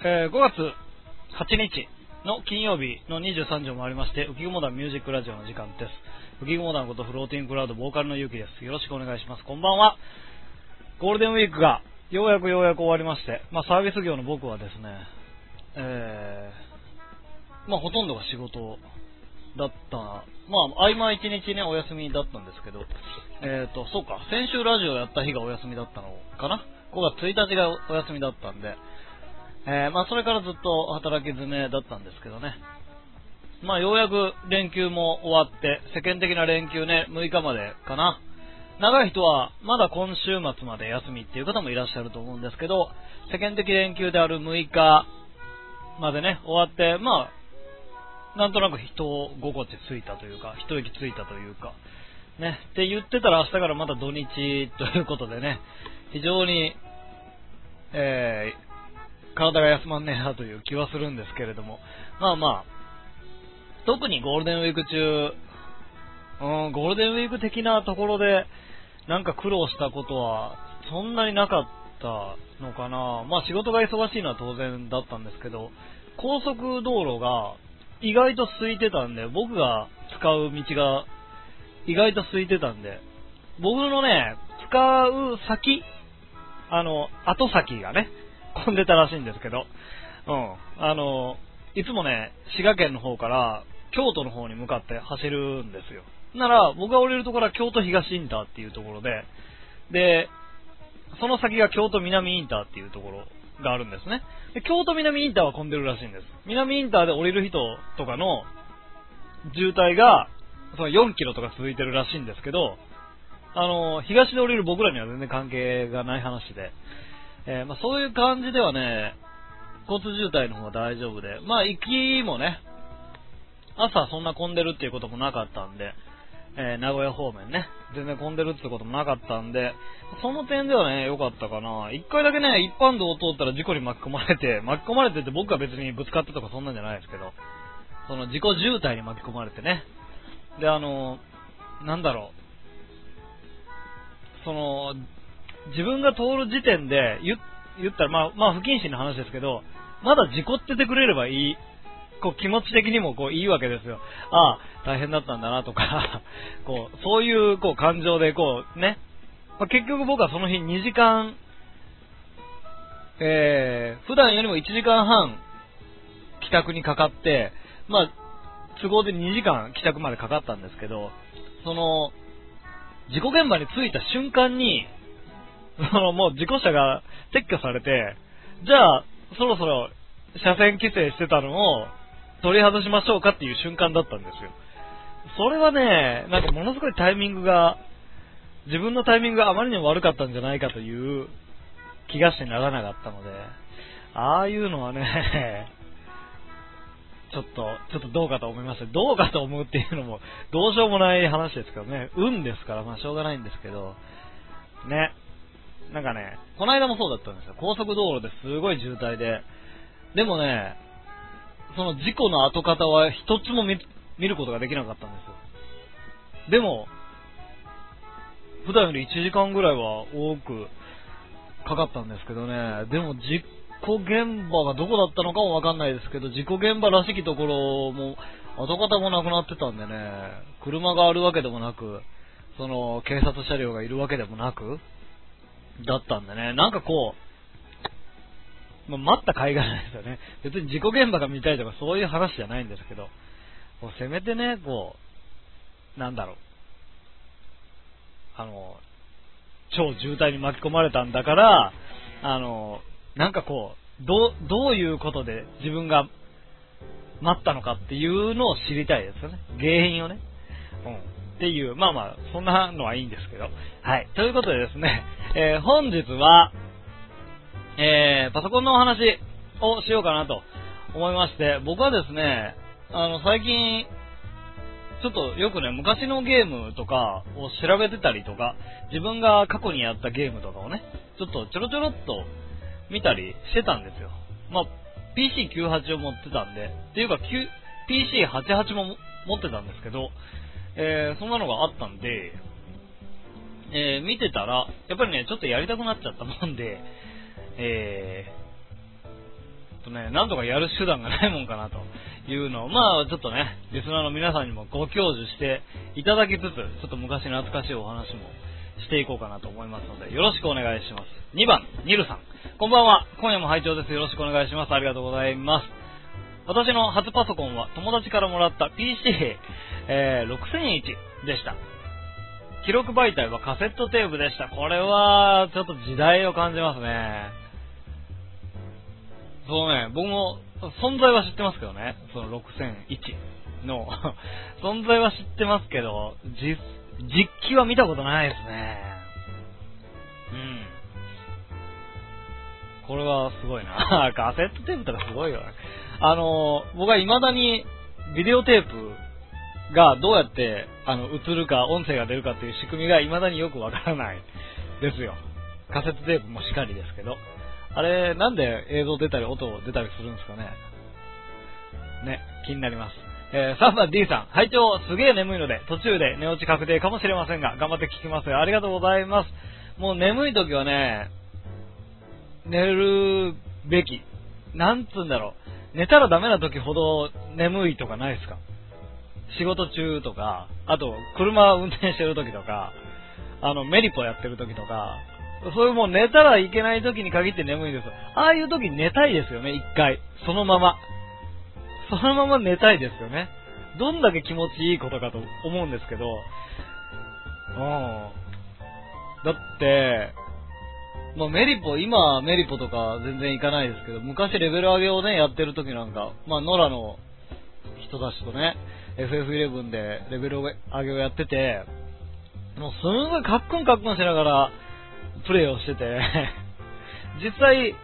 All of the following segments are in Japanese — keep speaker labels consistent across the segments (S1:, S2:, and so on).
S1: 5月8日の金曜日の23時を回りまして、浮雲団ミュージックラジオの時間です。浮雲団ことフローティングクラウドボーカルのゆうきです。よろしくお願いします。こんばんは。ゴールデンウィークがようやく終わりまして、サービス業の僕はですね、ほとんどが仕事だった。合間1日ね、お休みだったんですけど、そうか、先週ラジオやった日がお休みだったのかな。5月1日がお休みだったんで、それからずっと働き詰めだったんですけどね。ようやく連休も終わって、世間的な連休ね、6日までかな。長い人はまだ今週末まで休みっていう方もいらっしゃると思うんですけど、世間的連休である6日までね、終わって、なんとなく人心地ついたというか、一息ついたというか、ね、って言ってたら明日からまた土日ということでね、非常に、体が休まんねえなという気はするんですけれども、特にゴールデンウィーク中、ゴールデンウィーク的なところでなんか苦労したことはそんなになかったのかな。仕事が忙しいのは当然だったんですけど、高速道路が意外と空いてたんで、僕が使う道が意外と空いてたんで、僕のね、使う先、後先がね、混んでたらしいんですけど、いつもね、滋賀県の方から京都の方に向かって走るんですよ。なら、僕が降りるところは京都東インターっていうところで、その先が京都南インターっていうところがあるんですね。で、京都南インターは混んでるらしいんです。南インターで降りる人とかの渋滞が、その4キロとか続いてるらしいんですけど、東で降りる僕らには全然関係がない話で、そういう感じではね、交通渋滞の方は大丈夫で、行きもね、朝そんな混んでるっていうこともなかったんで、名古屋方面ね、全然混んでるってこともなかったんで、その点ではね、良かったかな。一回だけね、一般道を通ったら事故に巻き込まれてって僕は別にぶつかったとかそんなんじゃないですけど、その事故渋滞に巻き込まれてね。で、自分が通る時点で言ったら、不謹慎な話ですけど、まだ事故っててくれればいい。気持ち的にもいいわけですよ。ああ、大変だったんだなとか、そういう感情でね。結局僕はその日2時間、普段よりも1時間半帰宅にかかって、都合で2時間帰宅までかかったんですけど、その、事故現場に着いた瞬間に、もう事故車が撤去されて、じゃあ、そろそろ車線規制してたのを取り外しましょうかっていう瞬間だったんですよ。それはね、ものすごいタイミングが、自分のタイミングがあまりにも悪かったんじゃないかという気がしてならなかったので、ああいうのはね、ちょっとどうかと思いました。どうかと思うっていうのもどうしようもない話ですけどね。運ですから、しょうがないんですけど、ね。この間もそうだったんですよ。高速道路ですごい渋滞で。でもね、その事故の跡形は一つも見ることができなかったんですよ。でも、普段より1時間ぐらいは多くかかったんですけどね。でも事故現場がどこだったのかもわかんないですけど、事故現場らしきところも跡形もなくなってたんでね、車があるわけでもなく、その警察車両がいるわけでもなくだったんでね、待った甲斐がないですよね。別に事故現場が見たいとかそういう話じゃないんですけど、せめてね、超渋滞に巻き込まれたんだから、どういうことで自分が待ったのかっていうのを知りたいですよね。原因をね。っていう、そんなのはいいんですけど。はい。ということでですね、本日は、パソコンのお話をしようかなと思いまして、僕はですね、最近、ちょっとよくね、昔のゲームとかを調べてたりとか、自分が過去にやったゲームとかをね、ちょろっと見たりしてたんですよ。PC98 を持ってたんで、っていうか、PC88 も持ってたんですけど、そんなのがあったんで、見てたら、やっぱりね、ちょっとやりたくなっちゃったもんで、 とね、なんとかやる手段がないもんかなというのを、まあちょっとね、リスナーの皆さんにもご教授していただきつつ、ちょっと昔懐かしいお話もしていこうかなと思いますので、よろしくお願いします。2番、ニルさん。こんばんは。今夜も拝聴です。よろしくお願いします。ありがとうございます。私の初パソコンは友達からもらった PC6001 でした。記録媒体はカセットテープでした。これはちょっと時代を感じますね。そうね、僕も存在は知ってますけどね、その6001の存在は知ってますけど、実機は見たことないですね。これはすごいな。カセットテープとかすごいよね。僕は未だにビデオテープがどうやって映るか音声が出るかっていう仕組みが未だによくわからないですよ。カセットテープもしかりですけど、あれなんで映像出たり音出たりするんですかね。ね、気になります。3番 D さん、拝聴すげえ眠いので途中で寝落ち確定かもしれませんが頑張って聞きますよ。ありがとうございます。もう眠い時はね、寝るべき。なんつうんだろう。寝たらダメな時ほど眠いとかないですか？仕事中とか、あと車運転してる時とか、メリポやってる時とか、そういうもう寝たらいけない時に限って眠いんですよ。ああいう時に寝たいですよね、一回。そのまま寝たいですよね。どんだけ気持ちいいことかと思うんですけど、だって、まあ今メリポとか全然行かないですけど、昔レベル上げをね、やってる時なんか、まあノラの人たちとね、FF11 でレベル上げをやってて、もうすんごいカックンしながらプレイをしてて、実際、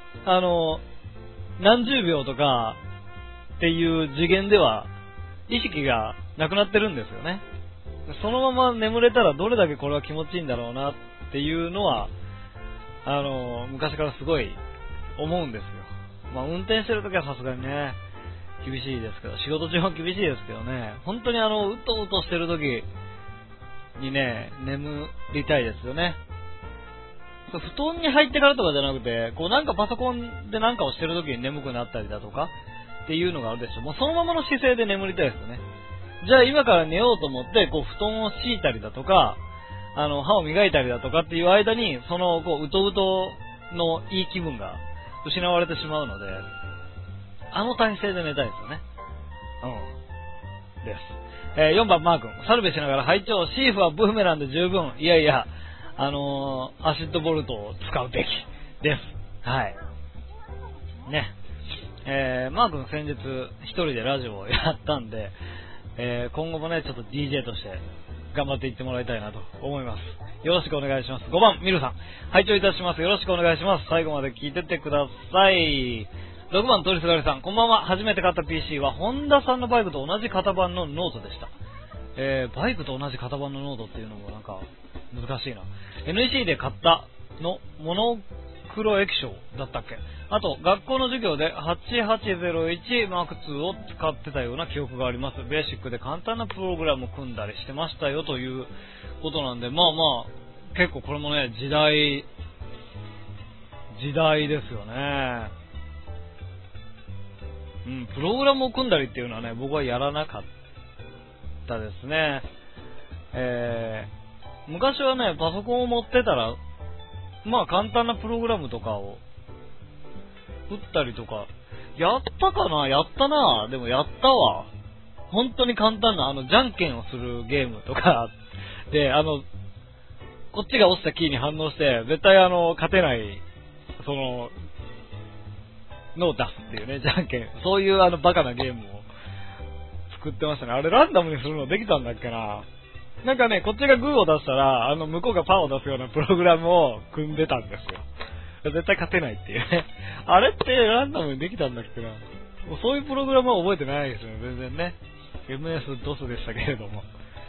S1: 何十秒とかっていう次元では意識がなくなってるんですよね。そのまま眠れたらどれだけこれは気持ちいいんだろうなっていうのは、昔からすごい思うんですよ。まあ運転してるときはさすがにね、厳しいですけど、仕事中も厳しいですけどね、本当にうとうとしてるときにね、眠りたいですよね。布団に入ってからとかじゃなくて、こうなんかパソコンでなんかをしてるときに眠くなったりだとかっていうのがあるでしょ。もうそのままの姿勢で眠りたいですよね。じゃあ今から寝ようと思って、こう布団を敷いたりだとか、歯を磨いたりだとかっていう間に、こう、うとうとのいい気分が失われてしまうので、体勢で寝たいですよね。です。4番マー君、サルベしながら拝聴、シーフはブーメランで十分。いやいや、アシッドボルトを使うべきです。はい。ね。マー君先日一人でラジオをやったんで、今後もね、ちょっと DJ として頑張っていってもらいたいなと思います。よろしくお願いします。5番、ミルさん。拝聴いたします。よろしくお願いします。最後まで聞いてってください。6番、通りすがりさん。こんばんは。初めて買った PC は、ホンダさんのバイクと同じ型番のノートでした。バイクと同じ型番のノートっていうのもなんか、難しいな。NEC で買ったの、モノクロ液晶だったっけ。あと、学校の授業で 8801M2 を使ってたような記憶があります。ベーシックで簡単なプログラムを組んだりしてましたよということなんで、まあまあ、結構これもね、時代ですよね。プログラムを組んだりっていうのはね、僕はやらなかったですね。昔はね、パソコンを持ってたら、まあ簡単なプログラムとかを打ったりとか、やったかな？やったな。でもやったわ。本当に簡単な、じゃんけんをするゲームとか、で、こっちが押したキーに反応して、絶対勝てない、のを出すっていうね、じゃんけん。そういうバカなゲームを作ってましたね。あれランダムにするのできたんだっけな。なんかね、こっちがグーを出したら、向こうがパーを出すようなプログラムを組んでたんですよ。絶対勝てないっていうね。あれってランダムにできたんだっけな。もうそういうプログラムは覚えてないですよね、全然ね。MS-DOS でしたけれども。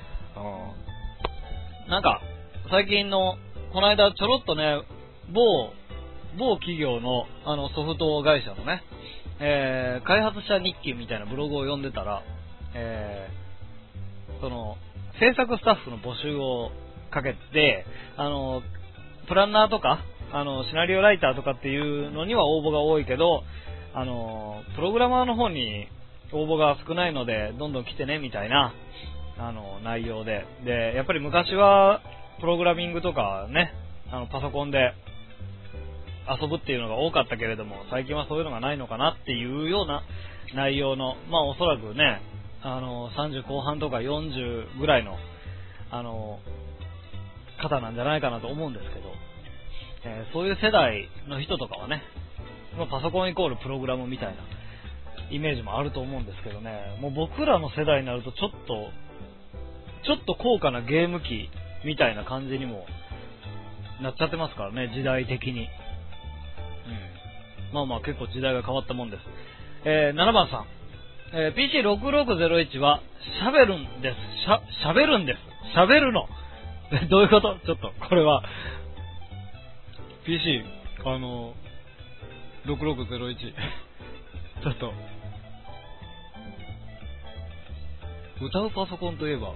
S1: なんか、最近の、この間ちょろっとね、某企業の、ソフト会社のね、開発者日記みたいなブログを読んでたら、制作スタッフの募集をかけて、プランナーとか、シナリオライターとかっていうのには応募が多いけど、 プログラマーの方に応募が少ないので、どんどん来てね、みたいな、内容で。で、やっぱり昔は、プログラミングとかね、パソコンで遊ぶっていうのが多かったけれども、最近はそういうのがないのかなっていうような内容の、まあおそらくね、30後半とか40ぐらいの、方なんじゃないかなと思うんですけど、そういう世代の人とかはね、パソコンイコールプログラムみたいなイメージもあると思うんですけどね、もう僕らの世代になるとちょっと高価なゲーム機みたいな感じにもなっちゃってますからね、時代的に。まあまあ結構時代が変わったもんです。7番さん、PC6601 は喋るんです。喋るんです。喋るの。どういうこと？ちょっと、これは、PC、6601。ちょっと、歌うパソコンといえば、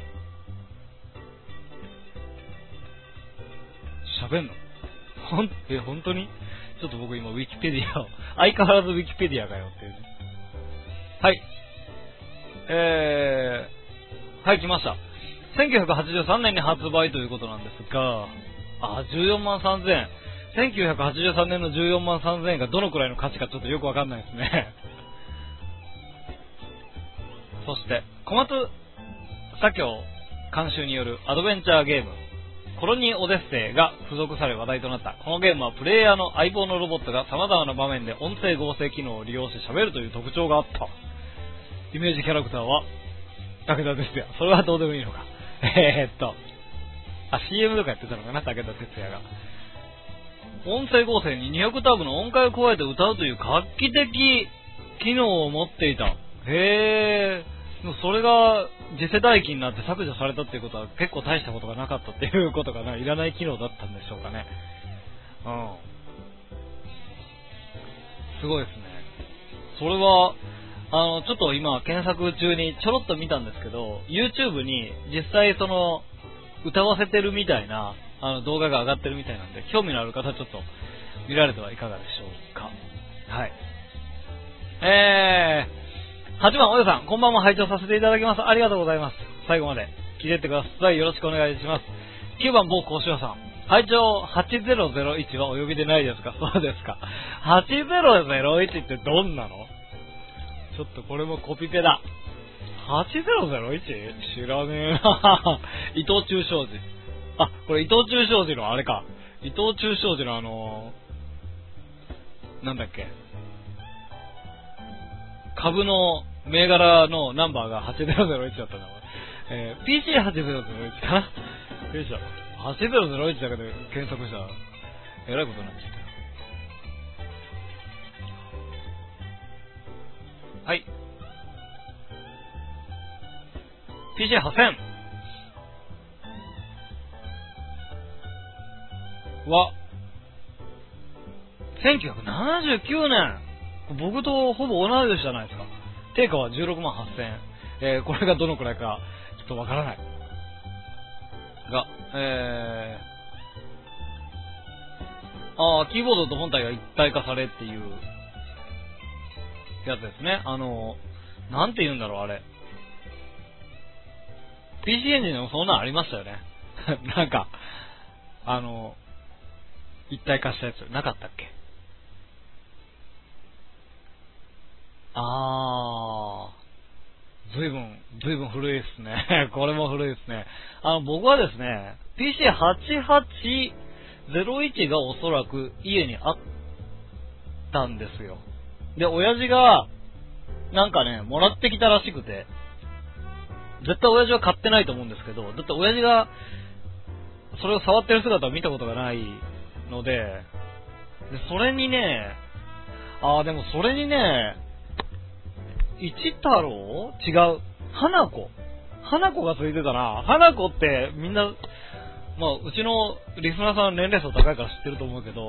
S1: 喋んの？本当に？ちょっと僕今ウィキペディアを、相変わらずウィキペディアかよっていうね。はい。はい、来ました。1983年に発売ということなんですが、14万3000円。1983年の14万3000円がどのくらいの価値かちょっとよくわかんないですね。そして、小松左京監修によるアドベンチャーゲーム、コロニーオデッセイが付属され話題となった。このゲームはプレイヤーの相棒のロボットが様々な場面で音声合成機能を利用して喋るという特徴があった。イメージキャラクターは武田鉄矢。それはどうでもいいのか。CM とかやってたのかな、武田鉄矢が。音声合成に2オクターブの音階を加えて歌うという画期的機能を持っていた。へー。でもそれが次世代機になって削除されたっていうことは結構大したことがなかったっていうことがいらない機能だったんでしょうかね。すごいですね。それは、ちょっと今検索中にちょろっと見たんですけど、YouTube に実際その、歌わせてるみたいな、動画が上がってるみたいなんで、興味のある方はちょっと見られてはいかがでしょうか。はい。8番、およさん、こんばんも拝聴させていただきます。ありがとうございます。最後まで聞いてってください。よろしくお願いします。9番、某甲子さん。拝聴8001はお呼びでないですか？そうですか。8001ってどんなの？ちょっとこれもコピペだ。8001？ 知らねえな。伊藤忠商事。これ伊藤忠商事のあれか。伊藤忠商事のなんだっけ。株の銘柄のナンバーが8001だったな。PC8001 かな？よいしょ。8001だけで検索したら、えらいことになっちゃったよ。はい。PC8000 は、1979年。僕とほぼ同い年じゃないですか。定価は16万8000円。これがどのくらいか、ちょっとわからない。が、キーボードと本体が一体化されっていう、やつですね。なんて言うんだろう、あれ。PC エンジンでもそんなんありましたよね。なんか、一体化したやつ、なかったっけ？ずいぶん古いですね。これも古いですね。僕はですね、PC8801 がおそらく家にあったんですよ。で、親父が、なんかね、もらってきたらしくて、絶対親父は買ってないと思うんですけど、だって親父が、それを触ってる姿を見たことがないので、それにね、でもそれにね、一太郎？違う。花子がついてたな。花子ってみんな、うちのリスナーさん年齢層高いから知ってると思うけど、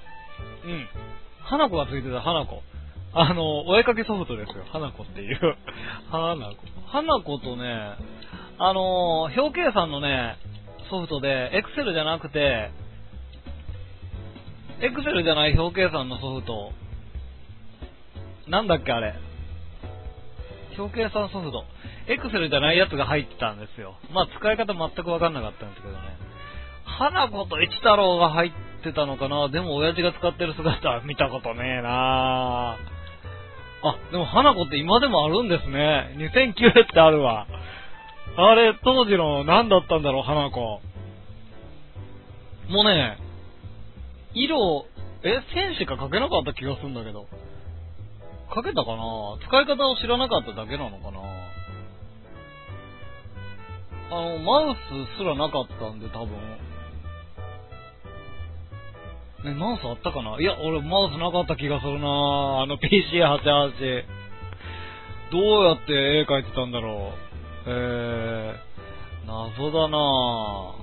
S1: 花子がついてた、花子。お絵かきソフトですよ。花子っていう。花子とね、表計算のね、ソフトで、Excel じゃなくて、Excel じゃない表計算のソフトなんだっけあれ。表計算ソフト。エクセルじゃないやつが入ってたんですよ。まあ使い方全くわかんなかったんですけどね。花子と一太郎が入ってたのかな。でも親父が使ってる姿は見たことねえなあ、でも花子って今でもあるんですね。2009ってあるわ。あれ、当時の何だったんだろう、花子。もうね、色、線しか描けなかった気がするんだけど。描けたかな？使い方を知らなかっただけなのかな？マウスすらなかったんで、多分。ね、マウスあったかな？いや、俺マウスなかった気がするなPC88。どうやって絵描いてたんだろう。謎だな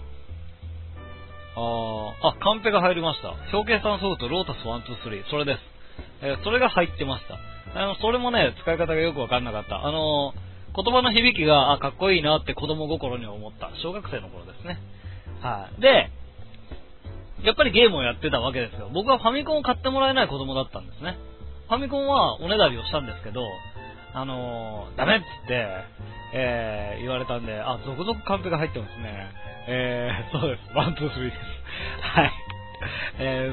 S1: カンペが入りました。表計算ソフト、ロータス123。それです。それが入ってました。それもね、使い方がよくわかんなかった。言葉の響きが、かっこいいなって子供心に思った。小学生の頃ですね。はい。で、やっぱりゲームをやってたわけですよ。僕はファミコンを買ってもらえない子供だったんですね。ファミコンはおねだりをしたんですけど、ダメっつって、言われたんで、続々カンペが入ってますね。そうです。1、2、3です。はい。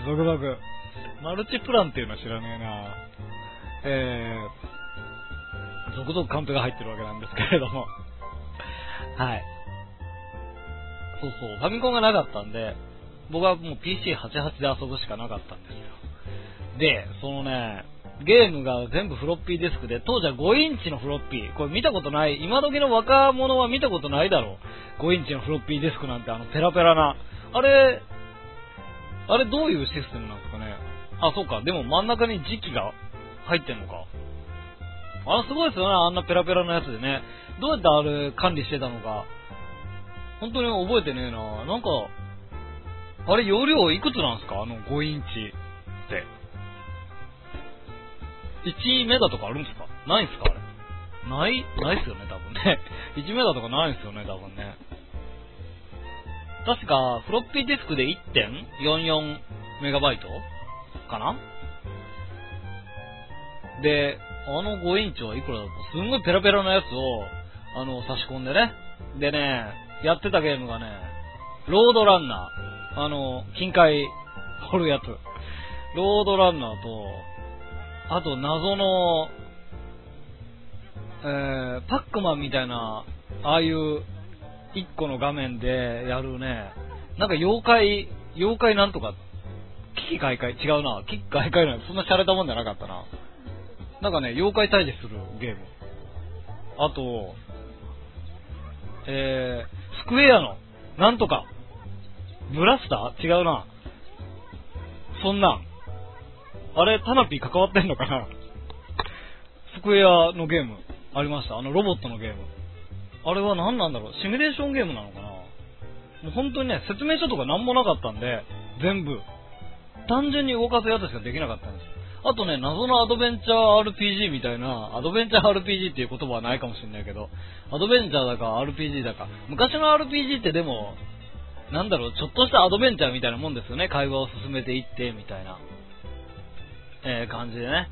S1: 続々。マルチプランっていうのは知らねえな続々カンペが入ってるわけなんですけれども。はい。そうそう。ファミコンがなかったんで、僕はもう PC88 で遊ぶしかなかったんですよ。で、そのね、ゲームが全部フロッピーディスクで、当時は5インチのフロッピー。これ見たことない。今時の若者は見たことないだろう。5インチのフロッピーディスクなんてペラペラな。あれどういうシステムなんですかね。そうか。でも真ん中に磁気が入ってんのか。すごいですよね。あんなペラペラなやつでね。どうやってあれ管理してたのか。本当に覚えてねえな。なんか、あれ容量いくつなんすか5インチって。1メガとかあるんですか？ないんすかあれ。ないっすよね、多分ね。1メガとかないんすよね、多分ね。確か、フロッピーディスクで 1.44 メガバイトかな？で、5インチはいくらだと、すんごいペラペラなやつを、差し込んでね。でね、やってたゲームがね、ロードランナー。金塊掘るやつ。ロードランナーと、あと謎の、パックマンみたいな、ああいう1個の画面でやるね、なんか妖怪なんとか、危機開会、違うな、危機開会なんてそんな洒落たもんじゃなかったな。なんかね、妖怪退治するゲーム。あと、スクエアの、なんとか、ブラスター？違うな。そんなん。あれ、タナピー関わってんのかな？スクエアのゲーム、ありました。ロボットのゲーム。あれは何なんだろう？シミュレーションゲームなのかな？もう本当にね、説明書とか何もなかったんで、全部。単純に動かすやつしかできなかったんです。あとね、謎のアドベンチャー RPG みたいな、アドベンチャー RPG っていう言葉はないかもしれないけど、アドベンチャーだか RPG だか、昔の RPG ってでも、なんだろう、ちょっとしたアドベンチャーみたいなもんですよね。会話を進めていって、みたいな、感じでね。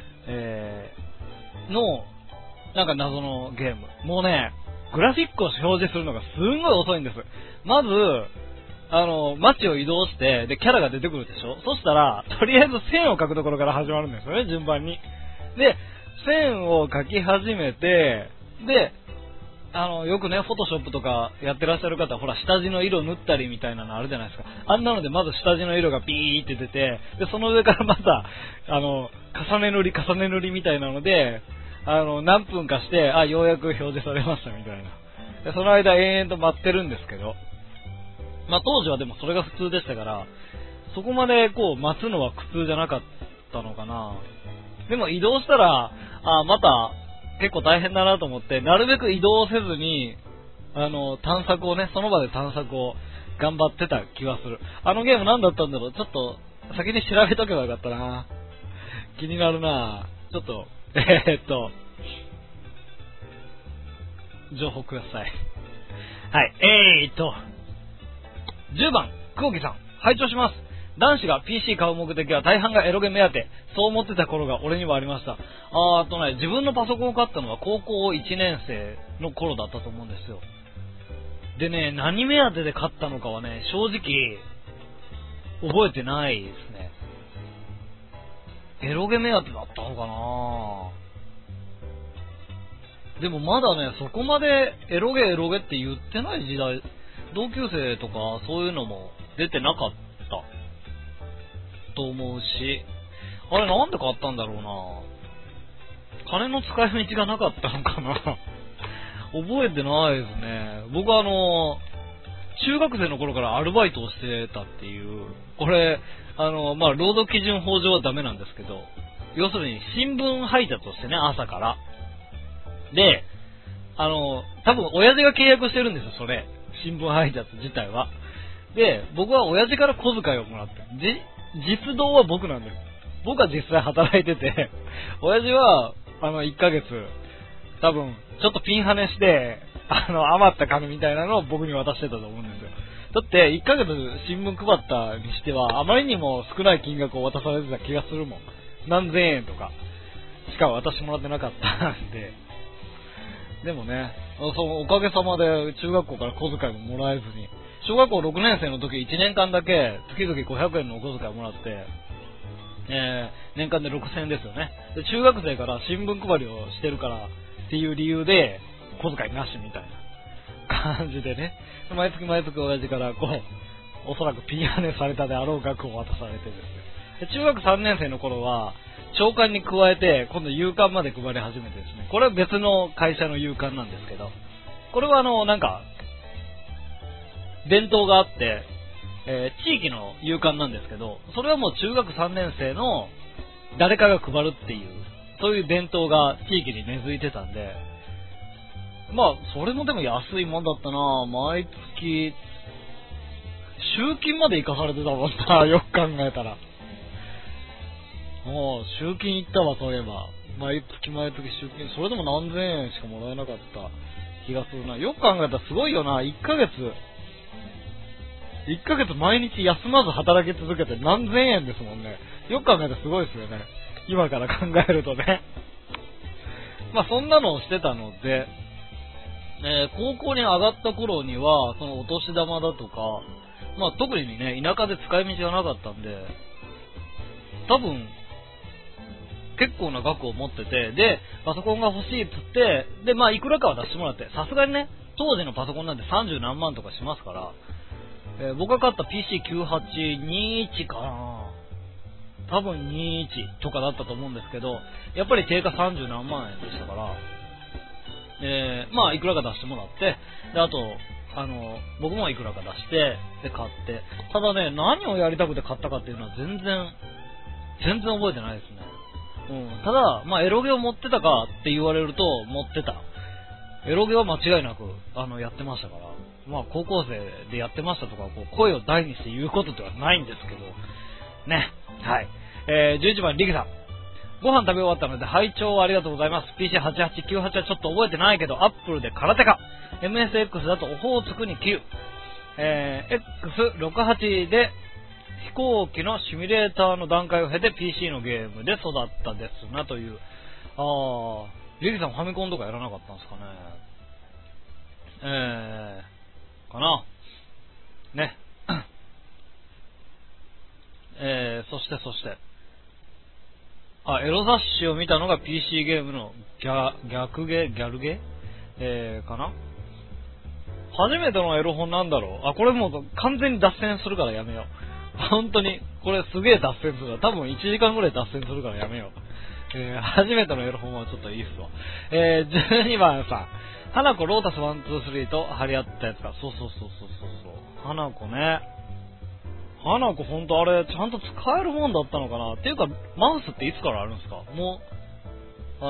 S1: なんか謎のゲーム。もうね、グラフィックを表示するのがすんごい遅いんです。まず、街を移動して、で、キャラが出てくるでしょ？そしたら、とりあえず線を描くところから始まるんですよね、順番に。で、線を描き始めて、で、よくね、フォトショップとかやってらっしゃる方は、ほら、下地の色塗ったりみたいなのあるじゃないですか。あんなので、まず下地の色がピーって出て、で、その上からまた、重ね塗りみたいなので、何分かして、ようやく表示されましたみたいな。で、その間延々と待ってるんですけど、当時はでもそれが普通でしたから、そこまで待つのは苦痛じゃなかったのかな。でも移動したら、また結構大変だなと思って、なるべく移動せずに、探索をね、その場で探索を頑張ってた気がする。ゲーム何だったんだろう？ちょっと先に調べとけばよかったな。気になるな。ちょっと、情報ください。はい、10番、久保木さん、拝聴します。 男子が PC 買う目的は大半がエロゲ目当て。そう思ってた頃が俺にはありました。自分のパソコンを買ったのは高校1年生の頃だったと思うんですよ。でね、何目当てで買ったのかはね、正直、覚えてないですね。エロゲ目当てだったのかな。でもまだね、そこまでエロゲって言ってない時代、同級生とかそういうのも出てなかったと思うし、あれなんで買ったんだろうな。金の使い道がなかったのかな。覚えてないですね。僕は中学生の頃からアルバイトをしてたっていう、これ、労働基準法上はダメなんですけど、要するに新聞配達をしてね、朝から。で、多分親父が契約してるんですよ、それ。新聞配達自体は。で、僕は親父から小遣いをもらって。実動は僕なんです。僕は実際働いてて、親父は、1ヶ月、多分、ちょっとピンハネして、余った金みたいなのを僕に渡してたと思うんですよ。だって、1ヶ月新聞配ったにしては、あまりにも少ない金額を渡されてた気がするもん。何千円とか。しか渡してもらってなかったんで。でもね、おかげさまで中学校から小遣いももらえずに、小学校6年生の時1年間だけ月々500円のお小遣いをもらって、年間で6000円ですよね。で、中学生から新聞配りをしてるからっていう理由で小遣いなしみたいな感じでね、毎月親父からおそらくピンハネされたであろう額を渡されてですね。で、中学3年生の頃は朝刊に加えて今度夕刊まで配り始めてですね、これは別の会社の夕刊なんですけど、これは伝統があって、地域の夕刊なんですけど、それはもう中学3年生の誰かが配るっていう、そういう伝統が地域に根付いてたんで、それもでも安いもんだったな。毎月、集金まで行かされてたもんな、よく考えたら。もう、集金行ったわ、そういえば。毎月集金、それでも何千円しかもらえなかった気がするな。よく考えたらすごいよな、1ヶ月毎日休まず働き続けて何千円ですもんね。よく考えたらすごいですよね。今から考えるとね。そんなのをしてたので、高校に上がった頃には、そのお年玉だとか、特にね、田舎で使い道がなかったんで、多分、結構な額を持ってて、で、パソコンが欲しいっつって、で、いくらかは出してもらって、さすがにね、当時のパソコンなんて30何万とかしますから、僕が買った PC9821 かな、多分21とかだったと思うんですけど、やっぱり定価30何万円でしたから、いくらか出してもらって、で、あと、僕もいくらか出して、で、買って、ただね、何をやりたくて買ったかっていうのは全然覚えてないですね。ただ、エロゲを持ってたかって言われると、持ってた。エロゲは間違いなく、やってましたから。高校生でやってましたとか、声を大にして言うことではないんですけど、ね。はい。11番、リキさん。ご飯食べ終わったので、拝聴ありがとうございます。PC8898 はちょっと覚えてないけど、アップルで空手か。MSX だとオホーツクに9。X68 で、飛行機のシミュレーターの段階を経て PC のゲームで育ったですなという。リキさんファミコンとかやらなかったんですかね。かな。ね。そして。エロ雑誌を見たのが PC ゲームのギャルゲかな。初めてのエロ本なんだろう。これもう完全に脱線するからやめよう。本当に、これすげえ脱線する。多分1時間ぐらい脱線するからやめよう。初めてのエロ本はちょっといいっすわ。12番さん。花子ロータス123と張り合ったやつか。そう。花子ね。花子ほんとあれ、ちゃんと使えるもんだったのかな。っていうか、マウスっていつからあるんですか？もう、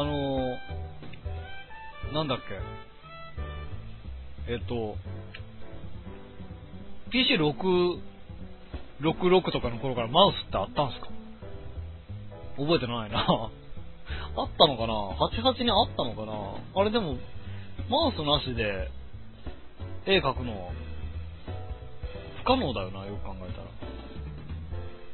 S1: なんだっけ。PC66 とかの頃からマウスってあったんすか？覚えてないな。あったのかな ?88 にあったのかな。あれでも、マウスなしで絵描くの不可能だよな、よく考えたら。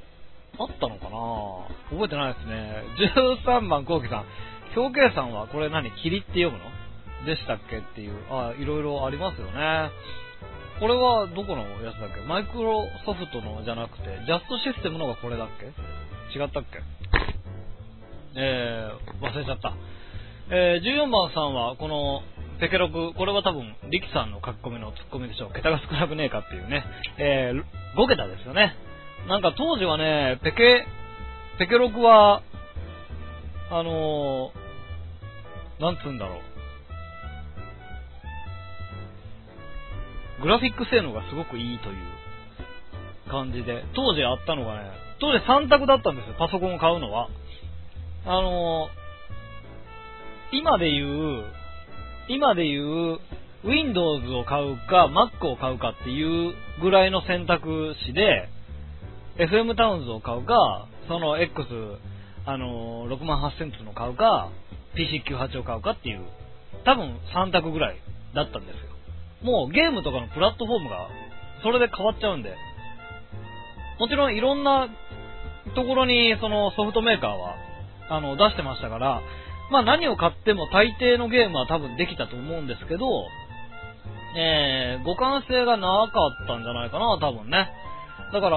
S1: あったのかな、覚えてないですね。13番コウキさん。表計算はこれ何、霧って読むのでしたっけっていう。いろいろありますよね。これはどこのやつだっけ、マイクロソフトのじゃなくて、ジャストシステムのがこれだっけ、違ったっけ、忘れちゃった。14番さんはこのペケロク、これは多分リキさんの書き込みのツッコミでしょう。桁が少なくねえかっていうね、5桁ですよね。なんか当時はね、ペケロクはなんつうんだろう、グラフィック性能がすごくいいという感じで、当時あったのがね、当時3択だったんですよ、パソコンを買うのは。今で言う Windows を買うか Mac を買うかっていうぐらいの選択肢で、FM タウンズを買うか、その X 68000の買うか、PC98 を買うかっていう、多分3択ぐらいだったんですよ。もうゲームとかのプラットフォームがそれで変わっちゃうんで、もちろんいろんなところにそのソフトメーカーは出してましたから、まあ何を買っても大抵のゲームは多分できたと思うんですけど、互換性がなかったんじゃないかな、多分ね。だから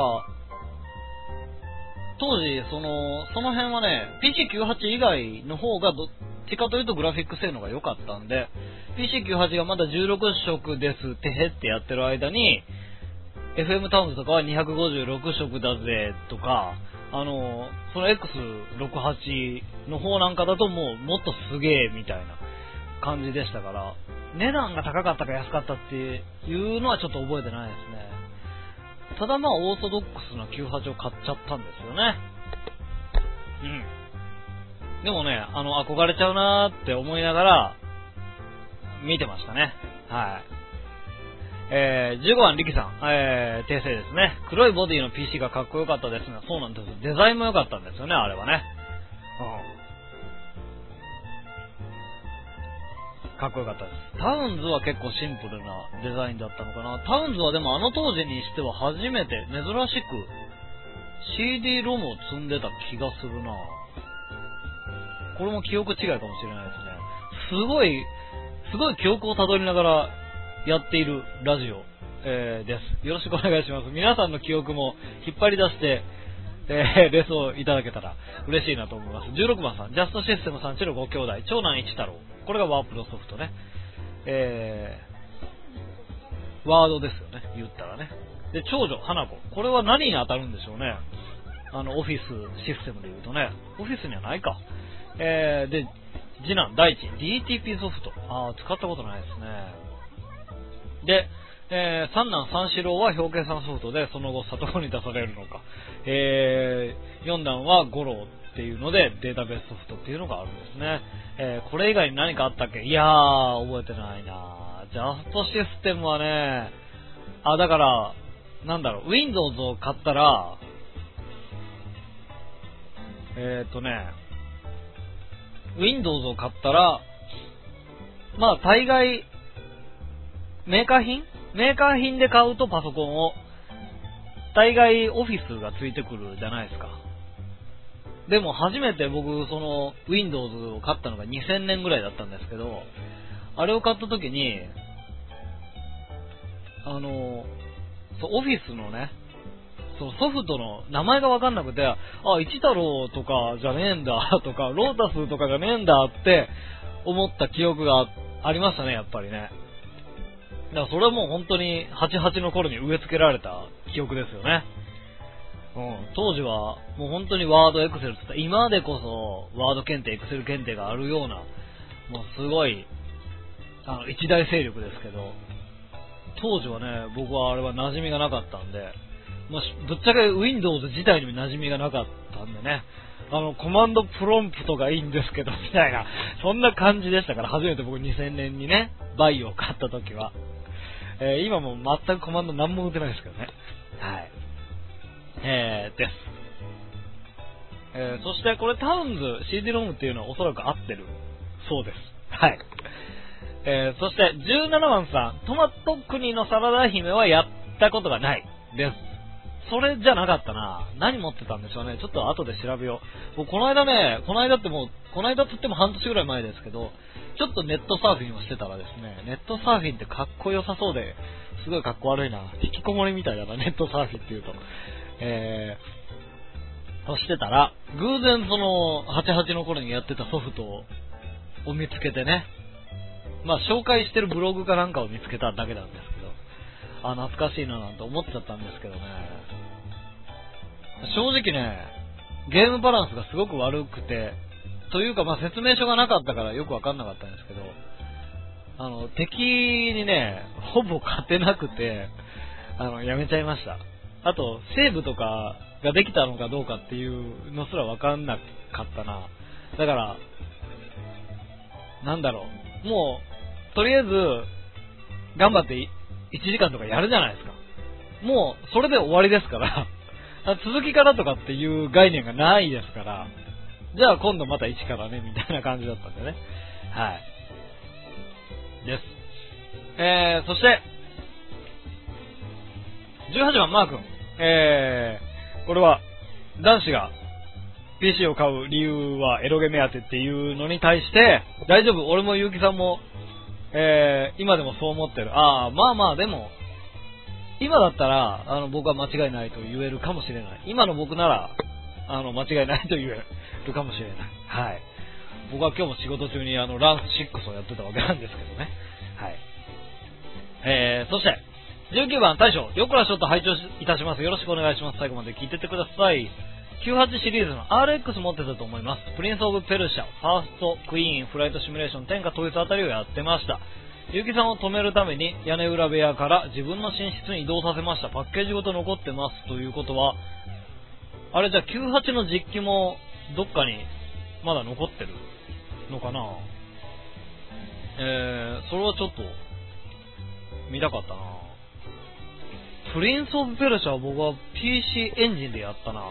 S1: 当時その辺はね、PC98 以外の方がどっちかというとグラフィック性能が良かったんで、PC98 がまだ16色ですってへってやってる間に、FM タウンズとかは256色だぜとか、その X68 の方なんかだともっとすげえみたいな感じでしたから、値段が高かったか安かったっていうのはちょっと覚えてないですね。ただまあオーソドックスな98を買っちゃったんですよね。でもね、憧れちゃうなーって思いながら見てましたね。はい。15番リキさん、訂正ですね。黒いボディの PC がかっこよかったですが、そうなんです。デザインも良かったんですよね、あれはね。かっこよかったです。タウンズは結構シンプルなデザインだったのかな。タウンズはでも当時にしては初めて珍しく CD ロムを積んでた気がするな。これも記憶違いかもしれないですね。すごい記憶をたどりながらやっているラジオ、です。よろしくお願いします。皆さんの記憶も引っ張り出して、レスをいただけたら嬉しいなと思います。16番さん、ジャストシステムさんちのご兄弟、長男一太郎。これがワープロソフトね。ワードですよね、言ったらね。で、長女、花子。これは何に当たるんでしょうね。オフィスシステムで言うとね。オフィスにはないか。で、次男、第一、DTP ソフト。使ったことないですね。で、三男三四郎は表計算ソフトで、その後里子に出されるのか。四男は五郎っていうのでデータベースソフトっていうのがあるんですね。これ以外に何かあったっけ？いやー、覚えてないな。ジャストシステムはね、だから、なんだろう、Windows を買ったら、Windows を買ったら、まあ大概、メーカー品で買うとパソコンを、大概オフィスがついてくるじゃないですか。でも初めて僕、Windows を買ったのが2000年ぐらいだったんですけど、あれを買った時に、オフィスのね、ソフトの名前がわかんなくて、一太郎とかじゃねえんだとか、ロータスとかじゃねえんだって思った記憶がありましたね、やっぱりね。だからそれはもう本当に88の頃に植え付けられた記憶ですよね。当時はもう本当にワード、エクセルって今でこそワード検定、エクセル検定があるような、もうすごい一大勢力ですけど、当時はね、僕はあれは馴染みがなかったんで、ぶっちゃけ Windows 自体にも馴染みがなかったんでね、コマンドプロンプトがいいんですけどみたいな、そんな感じでしたから。初めて僕2000年にねバイオを買った時は、今も全くコマンド何も打てないですけどね。はい。です。そしてこれタウンズ CD ロムっていうのはおそらく合ってるそうです。はい。そして17番さん、トマト国のサラダ姫はやったことがないです。 それじゃなかったな。何持ってたんでしょうね。ちょっと後で調べよう。この間って言っても半年ぐらい前ですけど、ちょっとネットサーフィンをしてたらですね、ネットサーフィンってかっこよさそうで、すごいかっこ悪いな。引きこもりみたいだな、ネットサーフィンって言うと。してたら、偶然その、88の頃にやってたソフトを見つけてね、まあ紹介してるブログかなんかを見つけただけなんですけど、懐かしいななんて思っちゃったんですけどね。正直ね、ゲームバランスがすごく悪くて、というかまあ説明書がなかったからよくわかんなかったんですけど、敵にね、ほぼ勝てなくて、やめちゃいました。あと、セーブとかができたのかどうかっていうのすらわかんなかったな。だから、なんだろう。もう、とりあえず、頑張って1時間とかやるじゃないですか。もう、それで終わりですから、続きからとかっていう概念がないですから、じゃあ今度また1からね、みたいな感じだったんでね。はい。です。そして、18番マー君。これは、男子が PC を買う理由はエロゲ目当てっていうのに対して、大丈夫、俺も結城さんも、今でもそう思ってる。まあまあ、でも、今だったら、僕は間違いないと言えるかもしれない。今の僕なら、間違いないと言えるかもしれない。はい。僕は今日も仕事中にランス6をやってたわけなんですけどね。はい。そして、19番大将、よくらショット拝聴いたします。よろしくお願いします。最後まで聞いてってください。98シリーズの RX 持ってたと思います。プリンスオブペルシャ、ファーストクイーン、フライトシミュレーション、天下統一あたりをやってました。ゆうきさんを止めるために屋根裏部屋から自分の寝室に移動させました。パッケージごと残ってます。ということは、あれじゃあ98の実機もどっかにまだ残ってるのかな。それはちょっと見たかったな。プリンスオブペルシャは僕は PC エンジンでやったな。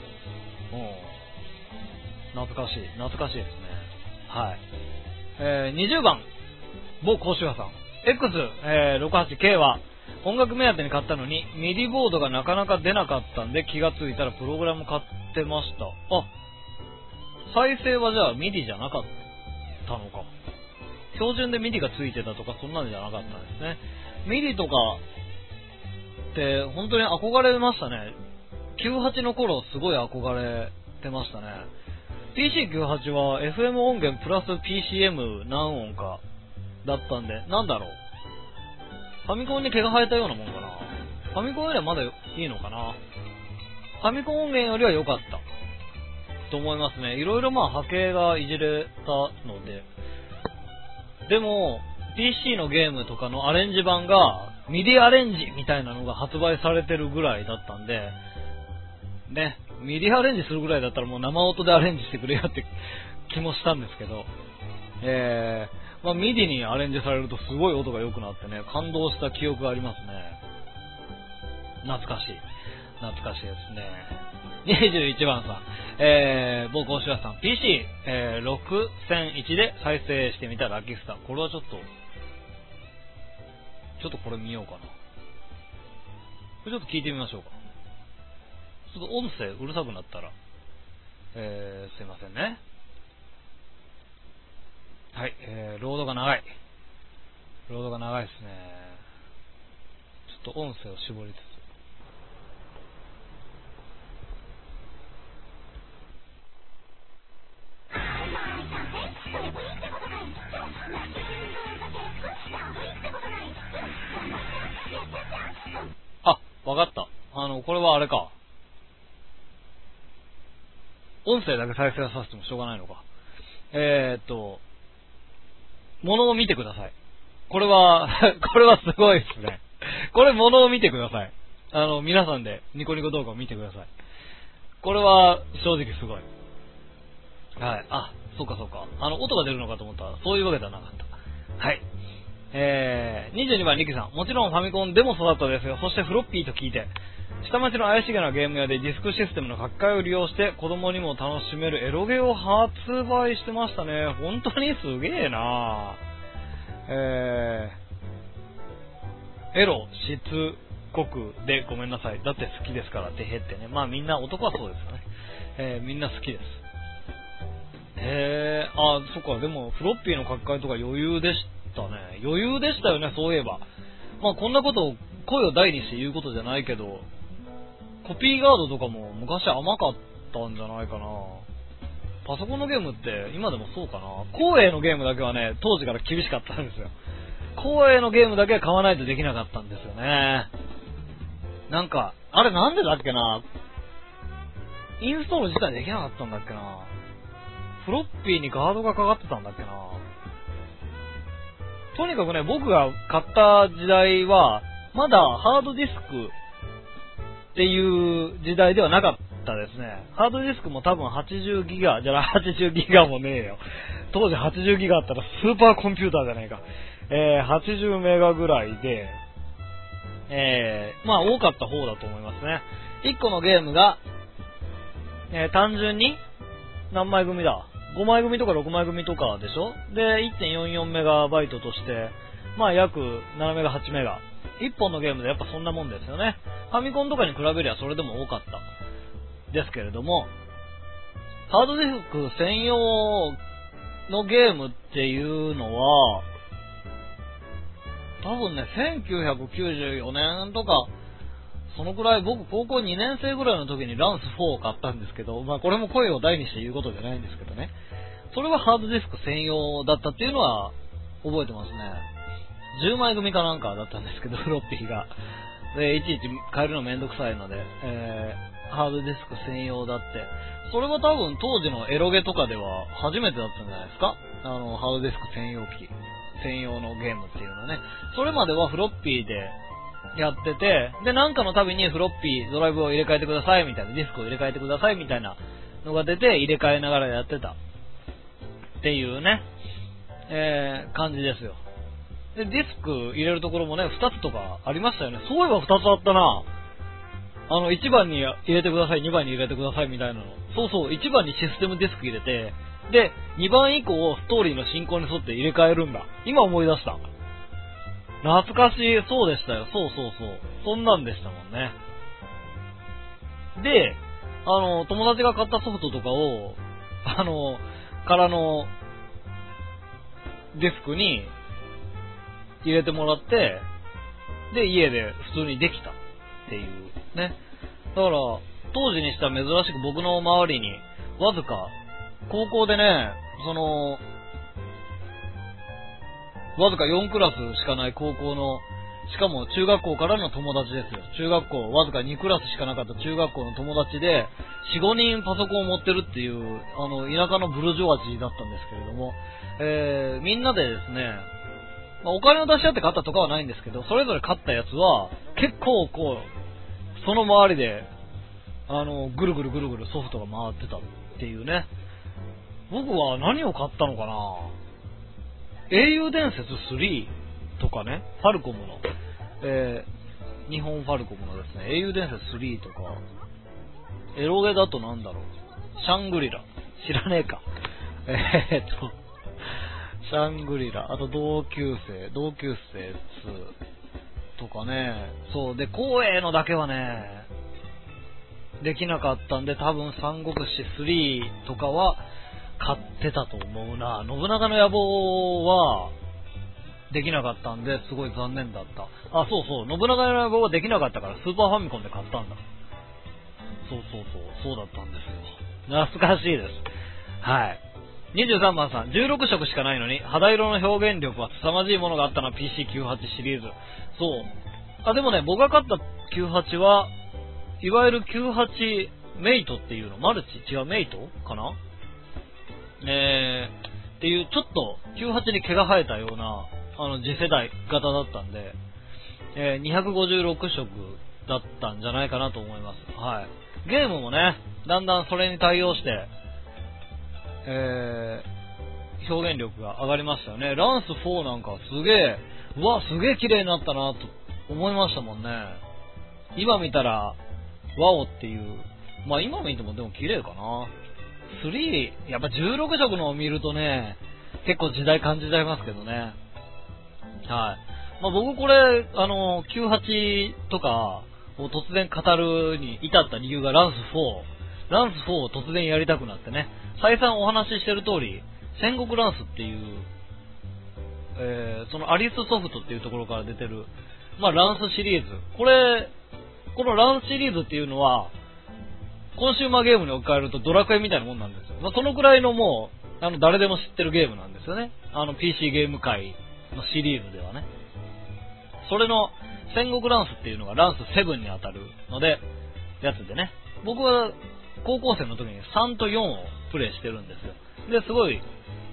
S1: 懐かしいですね。はい。20番某甲州派さん X68K は音楽目当てに買ったのにミディボードがなかなか出なかったんで気がついたらプログラム買ってました。再生はじゃあミディじゃなかったのか。標準でミディがついてたとかそんなんじゃなかったんですね。ミディとかって本当に憧れましたね。98の頃すごい憧れてましたね。PC98 は FM 音源プラス PCM 何音かだったんで、なんだろう。ファミコンに毛が生えたようなもんかな。ファミコンよりはまだいいのかな。ファミコン音源よりは良かったと思いますね。いろいろ波形がいじれたので。でも PC のゲームとかのアレンジ版がミディアレンジみたいなのが発売されてるぐらいだったんでね、ミディアレンジするぐらいだったらもう生音でアレンジしてくれよって気もしたんですけど、ミディにアレンジされるとすごい音が良くなってね、感動した記憶がありますね。懐かしいですね。21番さん、某甲子園さん PC6001 で再生してみたラッキースター。これはちょっとこれ見ようかな。これちょっと聞いてみましょうか。ちょっと音声うるさくなったら、すいませんね。はい、ロードが長いですね。ちょっと音声を絞りつつ。わかった。これはあれか。音声だけ再生させてもしょうがないのか。ものを見てください。これはすごいですね。これものを見てください。皆さんでニコニコ動画を見てください。これは正直すごい。はい。そうか。音が出るのかと思ったら、そういうわけではなかった。はい。22番リキさん。もちろんファミコンでも育ったですよ。そしてフロッピーと聞いて、下町の怪しげなゲーム屋でディスクシステムの書き換えを利用して子供にも楽しめるエロゲを発売してましたね。本当にすげえなエロ、質、 国でごめんなさい。だって好きですから、てへってね。まあみんな、男はそうですよね。みんな好きです。そっか、でも、フロッピーの書き換えとか余裕でしたね。余裕でしたよね、そういえば。まあこんなことを、声を大にして言うことじゃないけど、コピーガードとかも昔甘かったんじゃないかな。パソコンのゲームって今でもそうかな。光栄のゲームだけはね、当時から厳しかったんですよ。光栄のゲームだけは買わないとできなかったんですよね。なんか、あれなんでだっけな。インストール自体できなかったんだっけな。フロッピーにガードがかかってたんだっけな。とにかくね、僕が買った時代は、まだハードディスクっていう時代ではなかったですね。ハードディスクも多分80ギガ、じゃあ80ギガもねえよ。当時80ギガあったらスーパーコンピューターじゃないか。80メガぐらいで、まあ多かった方だと思いますね。1個のゲームが、単純に何枚組だ ?5 枚組とか6枚組とかでしょ。で、1.44 メガバイトとして、まあ約7メガ8メガ。1本のゲームでやっぱそんなもんですよね。ファミコンとかに比べりゃそれでも多かったですけれども、ハードディスク専用のゲームっていうのは、多分ね、1994年とか、そのくらい、僕高校2年生ぐらいの時にランス4を買ったんですけど、まあこれも声を大にして言うことじゃないんですけどね。それはハードディスク専用だったっていうのは覚えてますね。10枚組かなんかだったんですけど、フロッピーが。で、いちいち変えるのめんどくさいので、ハードディスク専用だって。それは多分当時のエロゲとかでは初めてだったんじゃないですか？ハードディスク専用機。専用のゲームっていうのはね。それまではフロッピーでやってて、で、なんかのたびにフロッピー、ドライブを入れ替えてくださいみたいな、ディスクを入れ替えてくださいみたいなのが出て、入れ替えながらやってたっていうね、感じですよ。で、ディスク入れるところもね、2つとかありましたよね。そういえば2つあったな。1番に入れてください、2番に入れてくださいみたいなの。そうそう、1番にシステムディスク入れて、で、2番以降をストーリーの進行に沿って入れ替えるんだ。今思い出した。懐かしい、そうでしたよ。そうそうそう。そんなんでしたもんね。で、友達が買ったソフトとかを、からのディスクに入れてもらって、で、家で普通にできたっていうね。だから、当時にしては珍しく僕の周りに、わずか、高校でね、わずか4クラスしかない高校の、しかも中学校からの友達ですよ。中学校、わずか2クラスしかなかった中学校の友達で、4、5人パソコンを持ってるっていう、田舎のブルジョワジーだったんですけれども、みんなでですね、まあ、お金を出し合って買ったとかはないんですけど、それぞれ買ったやつは、結構こう、その周りで、ぐるぐるぐるぐるソフトが回ってたっていうね。僕は何を買ったのかな？英雄伝説3とかね、ファルコムの、日本ファルコムのですね、英雄伝説3とか、エロゲだとなんだろう、シャングリラ、知らねえか。シャングリラ、あと同級生2とかね、そう、で、光栄のだけはね、できなかったんで、多分三国志3とかは買ってたと思うな。信長の野望はできなかったんで、すごい残念だった。あ、そうそう、信長の野望はできなかったからスーパーファミコンで買ったんだ。そうだったんですよ。懐かしいです。はい。23番さん、16色しかないのに肌色の表現力は凄まじいものがあったな。 PC98 シリーズ。そう。あ、でもね、僕が買った98はいわゆる98メイトっていうの、マルチ違うメイトかな、っていうちょっと98に毛が生えたような次世代型だったんで、256色だったんじゃないかなと思います。はい。ゲームもね、だんだんそれに対応して、表現力が上がりましたよね。ランス4なんかすげえ綺麗になったなと思いましたもんね。今見たらワオっていう、まあ今見てもでも綺麗かな。3、やっぱ16色のを見るとね、結構時代感じちゃいますけどね。はい。 まあ、僕これ、98とかを突然語るに至った理由がランス4を突然やりたくなってね、再三お話ししてる通り、戦国ランスっていう、そのアリスソフトっていうところから出てる、まあ、ランスシリーズ。このランスシリーズっていうのは、コンシューマーゲームに置き換えるとドラクエみたいなもんなんですよ。まあ、そのくらいのもう、誰でも知ってるゲームなんですよね。PC ゲーム界のシリーズではね。それの戦国ランスっていうのがランス7に当たるので、やつでね。僕は高校生の時に3と4をプレイしてるんですよ。で、すごい、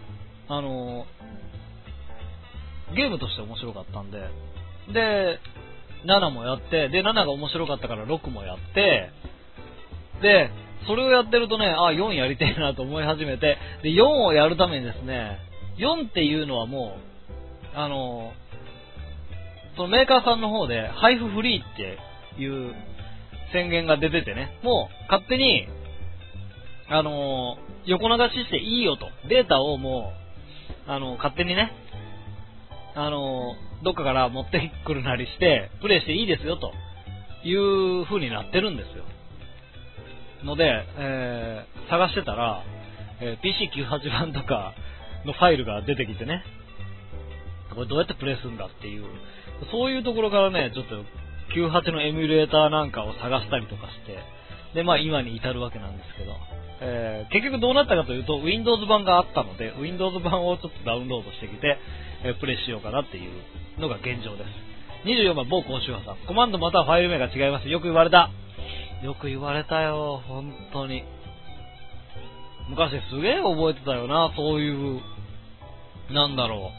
S1: ゲームとして面白かったんで、で、7もやって、で、7が面白かったから6もやって、で、それをやってるとね、4やりたいなと思い始めて、で、4をやるためにですね、4っていうのはもう、そのメーカーさんの方で、配布フリーっていう宣言が出ててね、もう勝手に、横流ししていいよと、データをもう、勝手にね、どっかから持ってくるなりして、プレイしていいですよという風になってるんですよ。ので、探してたら、PC98 版とかのファイルが出てきてね、これどうやってプレイするんだっていう、そういうところからね、ちょっと98のエミュレーターなんかを探したりとかして、で、まあ今に至るわけなんですけど、結局どうなったかというと、Windows 版があったので、Windows 版をちょっとダウンロードしてきて、プレイしようかなっていうのが現状です。24番、某講習派さん。コマンドまたはファイル名が違います。よく言われた。よく言われたよ、本当に。昔すげえ覚えてたよな、そういう、なんだろ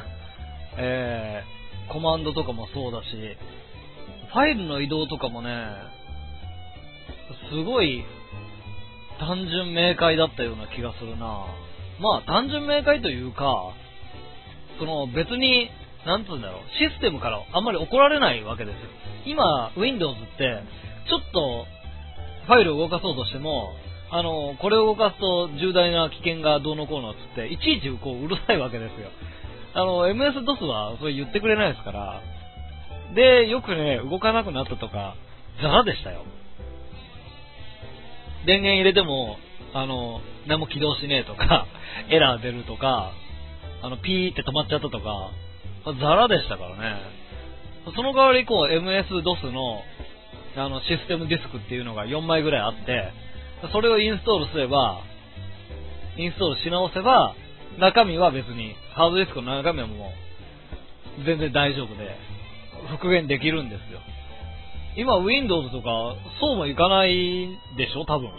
S1: う。コマンドとかもそうだし、ファイルの移動とかもね、すごい単純明快だったような気がするな。まあ単純明快というか、その別に、なんつうんだろう、システムからあんまり怒られないわけですよ。今、Windows って、ちょっとファイルを動かそうとしても、これを動かすと重大な危険がどうのこうのっつって、いちいちこううるさいわけですよ。MS-DOS はそれ言ってくれないですから。で、よくね、動かなくなったとか、ザラでしたよ。電源入れても、何も起動しねえとか、エラー出るとか、ピーって止まっちゃったとか、ザラでしたからね。その代わりMS-DOS の、システムディスクっていうのが4枚ぐらいあって、それをインストールすれば、インストールし直せば、中身は別に、ハードディスクの中身はもう、全然大丈夫で、復元できるんですよ。今 Windows とか、そうもいかないでしょ多分。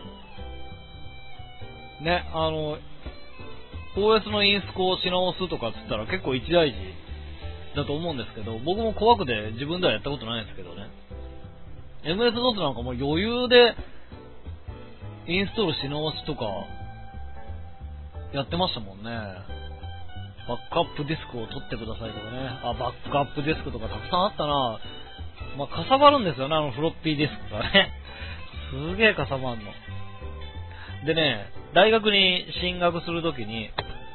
S1: ね、OS のインスコをし直すとかって言ったら結構一大事だと思うんですけど、僕も怖くて自分ではやったことないですけどね。MS-DOS なんかもう余裕で、インストールし直しとか、やってましたもんね。バックアップディスクを取ってくださいとかね。バックアップディスクとかたくさんあったな。まあ、かさばるんですよね、フロッピーディスクがね。すげえかさばんの。でね、大学に進学するときに、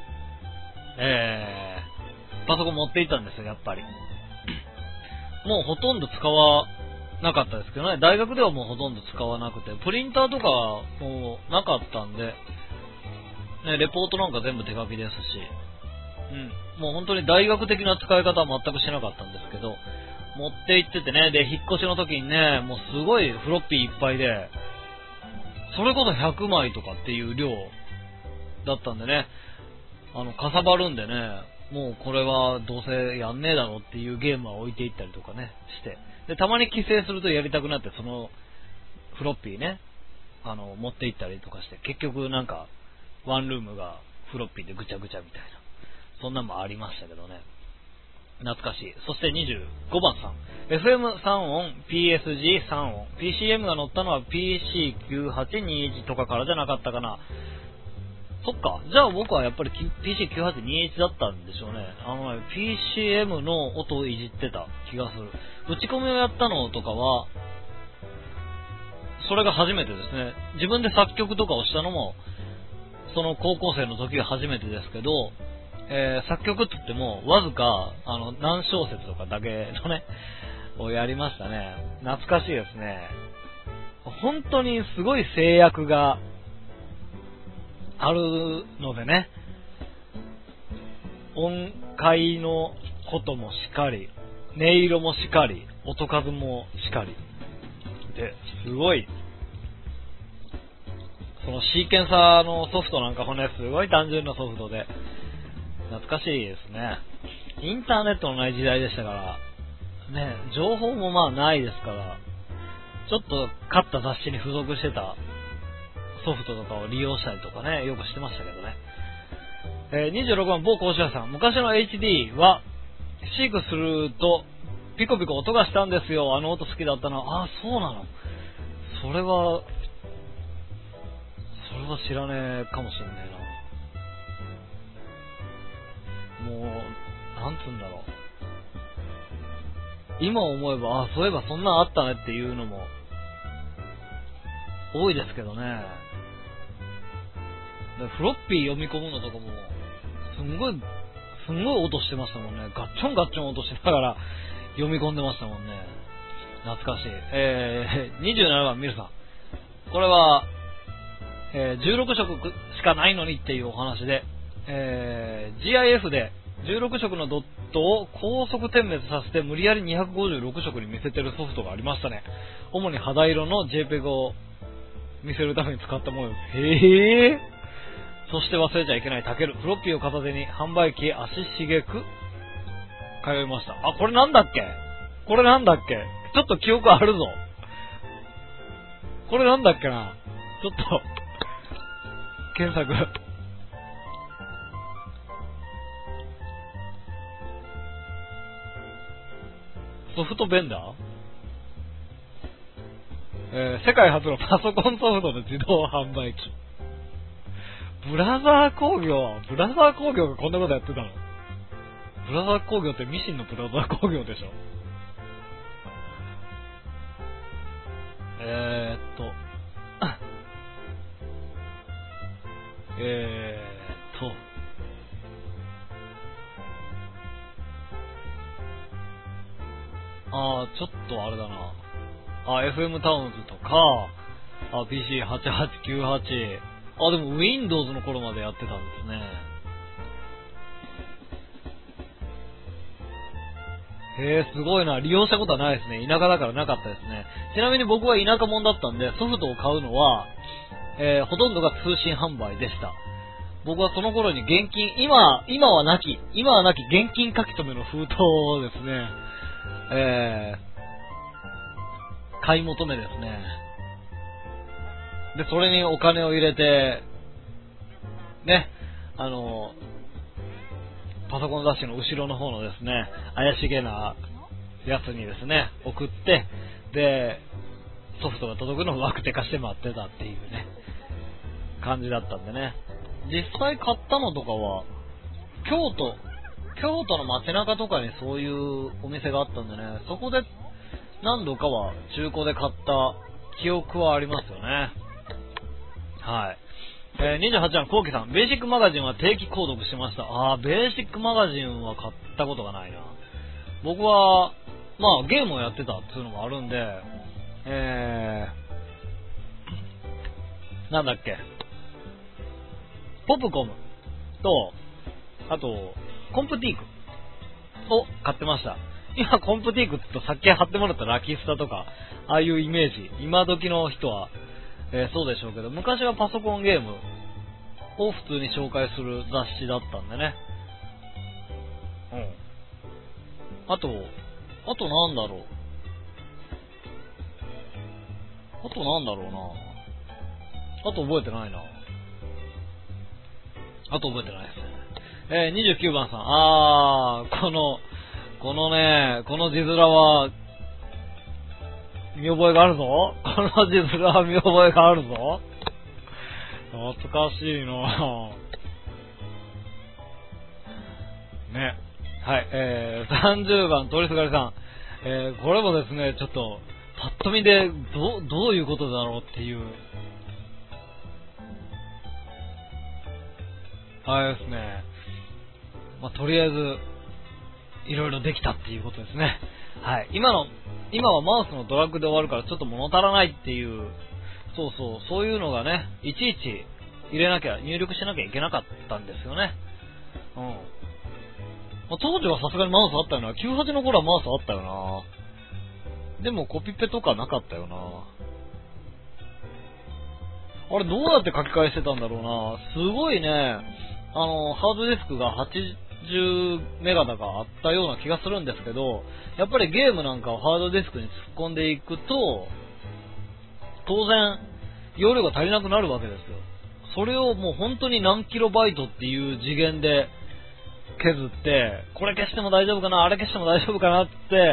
S1: パソコン持って行ったんですよ、やっぱり。もうほとんど使わなかったですけどね、大学ではもうほとんど使わなくて、プリンターとかもうなかったんで、ね、レポートなんか全部手書きですし、もう本当に大学的な使い方は全くしなかったんですけど、持って行っててね、で、引っ越しの時にね、もうすごいフロッピーいっぱいで、それこそ100枚とかっていう量だったんでね、かさばるんでね、もうこれはどうせやんねえだろうっていうゲームは置いていったりとかね、して、で、たまに帰省するとやりたくなって、そのフロッピーね、持って行ったりとかして、結局なんか、ワンルームがフロッピーでぐちゃぐちゃみたいな、そんなのもありましたけどね。懐かしい。そして25番さん。FM3 音、PSG3 音。PCM が乗ったのは PC9821 とかからじゃなかったかな。そっか。じゃあ僕はやっぱり PC9821 だったんでしょうね。PCM の音をいじってた気がする。打ち込みをやったのとかは、それが初めてですね。自分で作曲とかをしたのも、その高校生の時が初めてですけど、 作曲って言っても、わずか、何小節とかだけのね、をやりましたね。懐かしいですね。本当にすごい制約があるのでね、音階のこともしかり、音色もしかり、音数もしかり。で、すごい、そのシーケンサーのソフトなんかもね、すごい単純なソフトで、懐かしいですね。インターネットのない時代でしたから、ね、情報もまあないですから、ちょっと買った雑誌に付属してたソフトとかを利用したりとかね、よくしてましたけどね。26番、某甲子園さん。昔の HD は、飼育すると、ピコピコ音がしたんですよ。あの音好きだったな。あ、そうなの。それは知らねえかもしんねえな。もう、なんつうんだろう。今思えば、そういえばそんなんあったねっていうのも、多いですけどね。フロッピー読み込むのとかも、すんごい音してましたもんね。ガッチョンガッチョン音しながら読み込んでましたもんね。懐かしい。27番ミルさん。これは、16色しかないのにっていうお話で、GIF で16色のドットを高速点滅させて無理やり256色に見せてるソフトがありましたね。主に肌色の JPEG を見せるために使ったものです。へー。そして忘れちゃいけないタケル。フロッピーを片手に販売機へ足しげく通いました。あ、これなんだっけちょっと記憶あるぞ。これなんだっけな。ちょっと検索。ソフトベンダー、世界初のパソコンソフトの自動販売機。ブラザー工業がこんなことやってたの？ブラザー工業ってミシンのブラザー工業でしょ？ちょっとあれだな。FM タウンズとか、PC8898。でも Windows の頃までやってたんですね。すごいな。利用したことはないですね。田舎だからなかったですね。ちなみに僕は田舎者だったんで、ソフトを買うのは、ほとんどが通信販売でした。僕はその頃に現金、今はなき現金書き留めの封筒をですね、買い求めですね。で、それにお金を入れて、ね、パソコン雑誌の後ろの方のですね、怪しげなやつにですね、送って、で、ソフトが届くのをワクテ化して待ってたっていうね、感じだったんでね。実際買ったのとかは、京都の街中とかにそういうお店があったんでね、そこで何度かは中古で買った記憶はありますよね。はい。28番、コウキさん。ベーシックマガジンは定期購読しました。ベーシックマガジンは買ったことがないな。僕は、ゲームをやってたっていうのもあるんで、なんだっけ。ポプコムと、あと、コンプティークを買ってました。今、コンプティークって言うとさっき貼ってもらったラキスタとか、ああいうイメージ。今時の人は、そうでしょうけど、昔はパソコンゲームを普通に紹介する雑誌だったんでね。あとなんだろう。な。覚えてないな。覚えてないですね。29番さん。この字面は、見覚えがあるぞ。懐かしいなね。はい、30番、通りすがりさん。これもですね、ちょっと、パッと見で、どういうことだろうっていう。あれですね。 とりあえず、いろいろできたっていうことですね。はい。今はマウスのドラッグで終わるからちょっと物足らないっていう、そういうのがね、いちいち入力しなきゃいけなかったんですよね。当時はさすがにマウスあったよな。98の頃はマウスあったよな。でもコピペとかなかったよな。あれどうやって書き換えしてたんだろうな。すごいね、ハードディスクが80メガだかあったような気がするんですけど、やっぱりゲームなんかをハードディスクに突っ込んでいくと、当然、容量が足りなくなるわけですよ。それをもう本当に何キロバイトっていう次元で削って、これ消しても大丈夫かな、あれ消しても大丈夫かなって、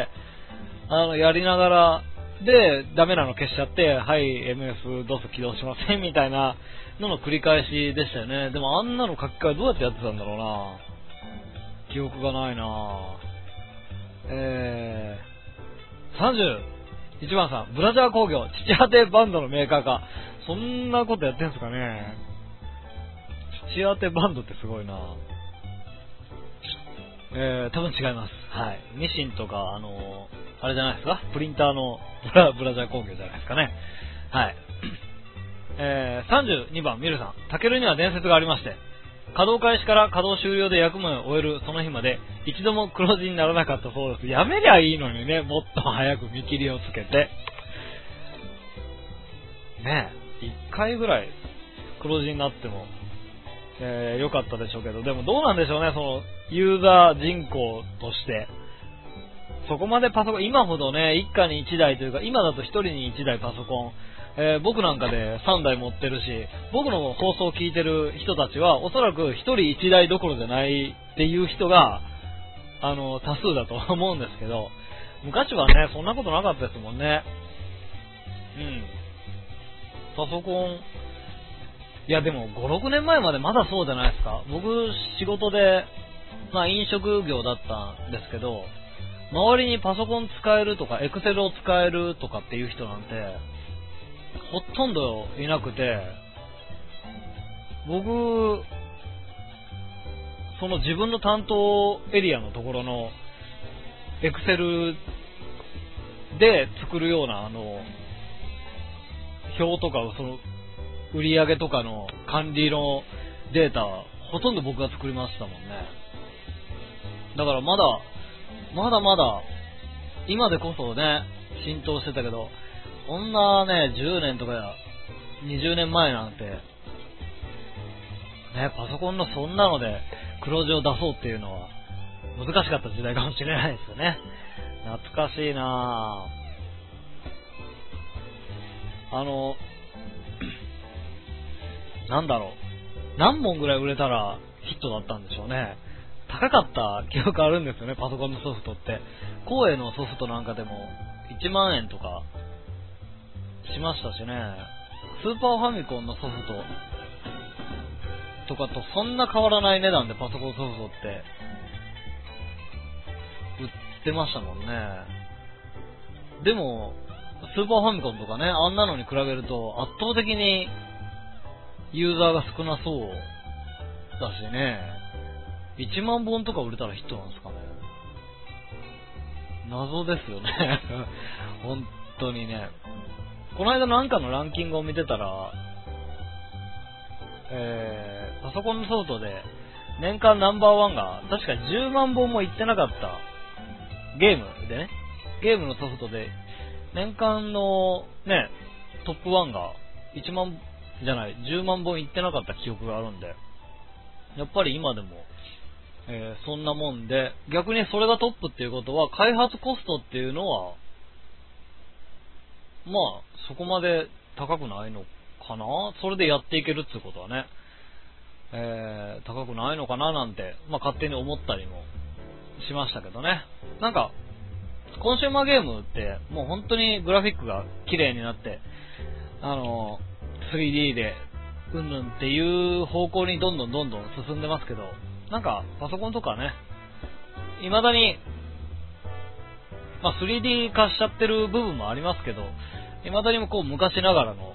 S1: やりながら、で、ダメなの消しちゃって、はい、MS-DOS 起動しませんみたいなのの繰り返しでしたよね。でもあんなの書き換えどうやってやってたんだろうな。記憶がないな。31番さん、ブラジャー工業、父当てバンドのメーカーか。そんなことやってんすかね。父当てバンドってすごいな。多分違います。はい。ミシンとか、あれじゃないですか、プリンターのブラジャー工業じゃないですかね。はい。32番、ミルさん。タケルには伝説がありまして、稼働開始から稼働終了で役目を終えるその日まで、一度も黒字にならなかったそうです。やめりゃいいのにね、もっと早く見切りをつけて。ねえ、一回ぐらい黒字になっても、良かったでしょうけど、でもどうなんでしょうね、その、ユーザー人口として。そこまでパソコン、今ほどね、一家に1台というか、今だと1人に1台パソコン、僕なんかで3台持ってるし、僕の放送を聞いてる人たちは、おそらく1人1台どころじゃないっていう人が、多数だと思うんですけど、昔はね、そんなことなかったですもんね。パソコン、いやでも5、6年前までまだそうじゃないですか。僕、仕事で、飲食業だったんですけど、周りにパソコン使えるとか、エクセルを使えるとかっていう人なんて、ほとんどいなくて、僕、その自分の担当エリアのところの、エクセルで作るような、表とか、その、売り上げとかの管理のデータ、ほとんど僕が作りましたもんね。だからまだ、今でこそね、浸透してたけど、こんなね、10年とか20年前なんて、ね、パソコンのそんなので黒字を出そうっていうのは難しかった時代かもしれないですよね。懐かしいなぁ。なんだろう。何本ぐらい売れたらヒットだったんでしょうね。高かった記憶あるんですよね、パソコンのソフトって。光栄のソフトなんかでも1万円とかしましたしね。スーパーファミコンのソフトとかとそんな変わらない値段でパソコンソフトって売ってましたもんね。でも、スーパーファミコンとかね、あんなのに比べると圧倒的にユーザーが少なそうだしね。1万本とか売れたらヒットなんですかね。謎ですよね。本当にね。この間なんかのランキングを見てたら、パソコンのソフトで年間ナンバーワンが確か10万本もいってなかったゲームでね、ゲームのソフトで年間のね、トップ1が1万じゃない、10万本いってなかった記憶があるんで、やっぱり今でも、そんなもんで、逆にそれがトップっていうことは開発コストっていうのはまあそこまで高くないのかな。それでやっていけるっていうことはね、高くないのかななんて、勝手に思ったりもしましたけどね。なんかコンシューマーゲームってもう本当にグラフィックが綺麗になって、3D でうんぬんっていう方向にどんどん進んでますけど、なんかパソコンとかね、未だに3D 化しちゃってる部分もありますけど、未だにもこう昔ながらの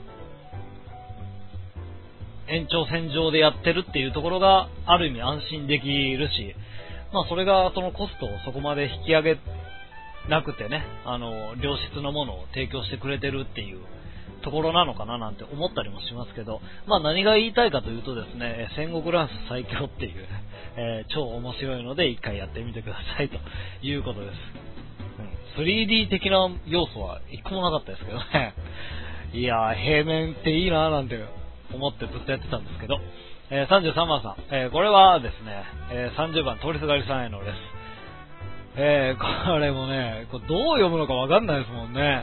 S1: 延長線上でやってるっていうところがある意味安心できるし、 まあそれがそのコストをそこまで引き上げなくてね、良質のものを提供してくれてるっていうところなのかななんて思ったりもしますけど、まあ何が言いたいかというとですね、戦国乱世最強っていう、超面白いので一回やってみてくださいということです。3D 的な要素は一個もなかったですけどね。いやー、平面っていいなーなんて思ってずっとやってたんですけど、33番さん、これはですね、30番通りすがりさんへのです。これもね、これどう読むのかわかんないですもんね。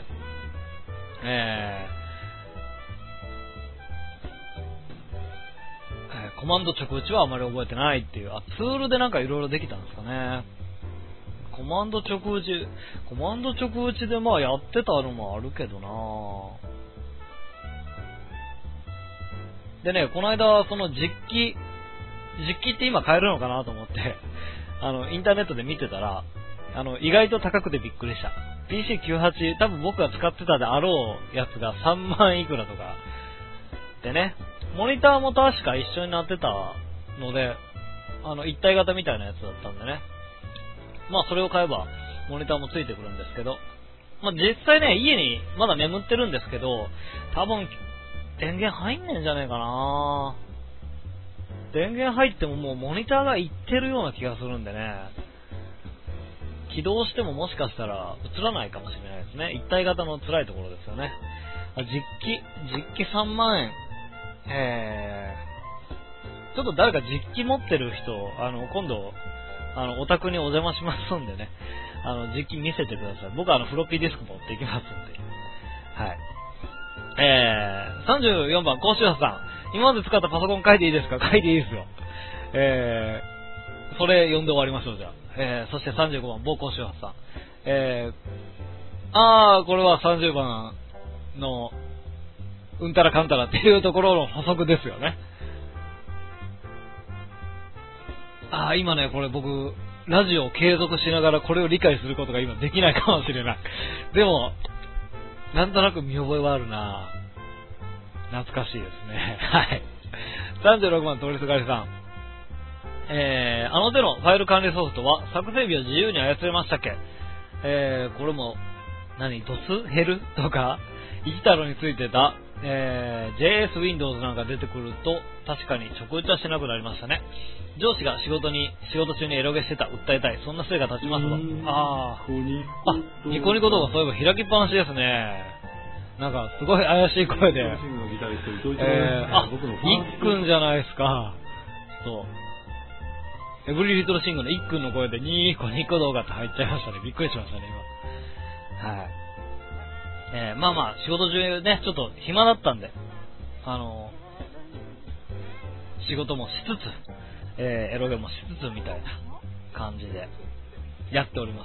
S1: コマンド直打ちはあまり覚えてないっていう、ツールでなんかいろいろできたんですかね。コマンド直打ちでまあやってたのもあるけどな。でね、この間その実機って今買えるのかなと思ってインターネットで見てたら、意外と高くてびっくりした。PC98、多分僕が使ってたであろうやつが3万いくらとか。でね、モニターも確か一緒になってたので、一体型みたいなやつだったんでね。まあそれを買えば、モニターもついてくるんですけど、まあ実際ね、家にまだ眠ってるんですけど、多分、電源入んねんじゃねえかな。電源入ってももうモニターがいってるような気がするんでね、起動してももしかしたら映らないかもしれないですね。一体型の辛いところですよね。実機3万円。ちょっと誰か実機持ってる人、今度、お宅にお邪魔しますんでね、実機見せてください。僕はフロッピーディスク持っていきますんで。はい。34番、甲州さん。今まで使ったパソコン書いていいですか？書いていいですよ。それ読んで終わりましょう、じゃあ。そして35番、某甲州さん。これは30番の、うんたらかんたらっていうところの補足ですよね。今ね、これ僕、ラジオを継続しながらこれを理解することが今できないかもしれない。でも、なんとなく見覚えはあるな。懐かしいですね。はい。36番通りすがりさん。手のファイル管理ソフトは作成日を自由に操れましたっけ？これも、ドスヘルとか、イジタロについてた、JS Windows なんか出てくると、確かに直打ちはしなくなりましたね。上司が仕事中にエロゲしてた、訴えたい。そんな末が立ちますと。ニコニコ動画そういえば開きっぱなしですね。なんか、すごい怪しい声で。いっくんじゃないですか。そう。エブリリトルシングのいっくんの声でニコニコ動画って入っちゃいましたね。びっくりしましたね、今。はい。まあ、仕事中ね、ちょっと暇だったんで、仕事もしつつ、エロゲもしつつみたいな感じでやっております。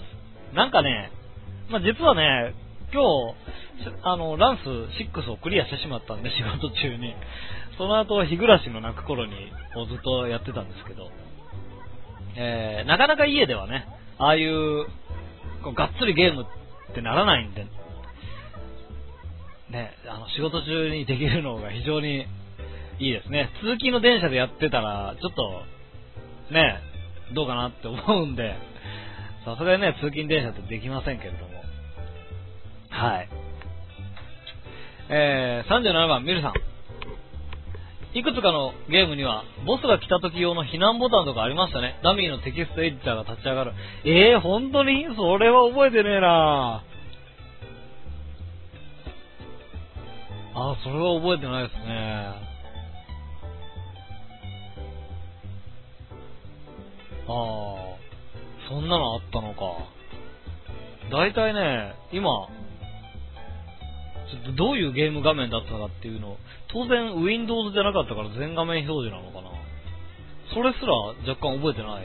S1: なんかね、実はね、今日、ランス6をクリアしてしまったんで、仕事中に。その後、日暮らしの泣く頃に、ずっとやってたんですけど、なかなか家ではね、ああいう、がっつりゲームってならないんで、ね、仕事中にできるのが非常にいいですね。通勤の電車でやってたら、ちょっと、ね、どうかなって思うんで、さすがにね、通勤電車ってできませんけれども。はい。37番、ミルさん。いくつかのゲームには、ボスが来た時用の避難ボタンとかありましたね。ダミーのテキストエディターが立ち上がる。本当にそれは覚えてねえなそれは覚えてないですね。そんなのあったのか。だいたいね、今、ちょっとどういうゲーム画面だったかっていうの、当然 Windows じゃなかったから全画面表示なのかな。それすら若干覚えてない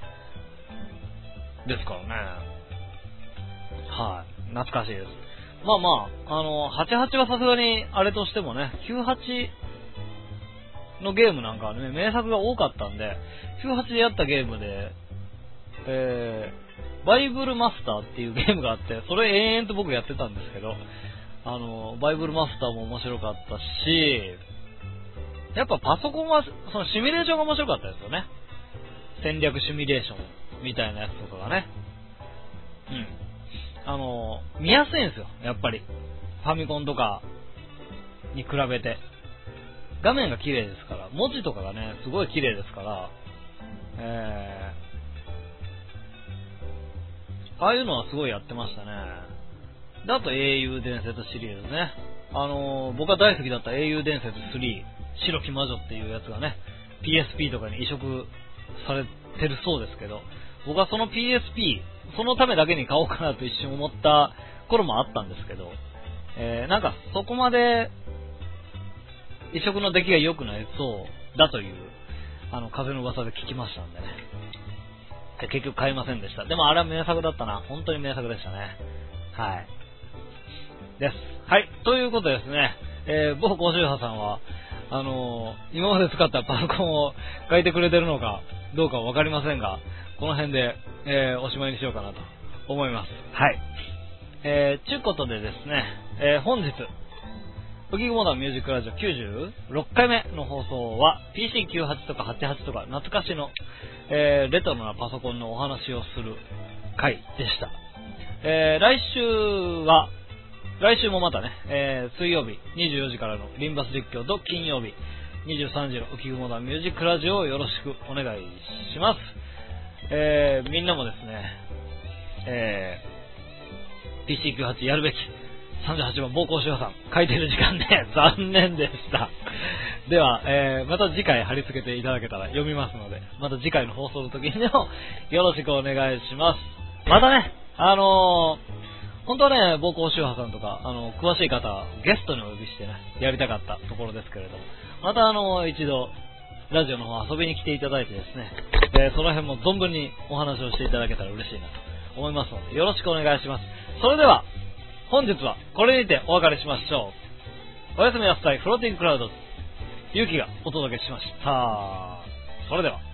S1: ですからね。はい、懐かしいです。88はさすがにあれとしてもね、98のゲームなんかはね、名作が多かったんで、98でやったゲームで、バイブルマスターっていうゲームがあって、それ延々と僕やってたんですけど、バイブルマスターも面白かったし、やっぱパソコンは、そのシミュレーションが面白かったですよね。戦略シミュレーション。 みたいなやつとかがね、見やすいんですよ、やっぱり。ファミコンとかに比べて。画面が綺麗ですから、文字とかがね、すごい綺麗ですから、ああいうのはすごいやってましたね。で、あと英雄伝説シリーズね。僕が大好きだった英雄伝説3、白き魔女っていうやつがね、PSP とかに移植されてるそうですけど、僕はその PSP、そのためだけに買おうかなと一瞬思った頃もあったんですけど、なんかそこまで移植の出来が良くないそうだという、風の噂で聞きましたんでね。結局買いませんでした。でもあれは名作だったな。本当に名作でしたね。はい。です。はい。ということでですね、某高周波さんは、今まで使ったパソコンを変えてくれてるのかどうかはわかりませんが、この辺で、おしまいにしようかなと思います。はい。ちゅうことでですね、本日、ブギーモーダンミュージックラジオ96回目の放送は PC98 とか88とか懐かしの、レトロなパソコンのお話をする回でした。来週もまたね、水曜日24時からのリンバス実況と金曜日23時の浮雲モーダンミュージックラジオをよろしくお願いします。みんなもですね、PC98 やるべき38番暴行周波さん書いてる時間で残念でした。では、また次回貼り付けていただけたら読みますので、また次回の放送の時にもよろしくお願いします。またね、本当はね、暴行周波さんとか、詳しい方はゲストにお呼びしてね、やりたかったところですけれども、また一度、ラジオの方遊びに来ていただいてですね、その辺も存分にお話をしていただけたら嬉しいなと思いますので、よろしくお願いします。それでは、本日はこれにてお別れしましょう。おやすみなさい。フローティングクラウド、ゆうきがお届けしました。それでは。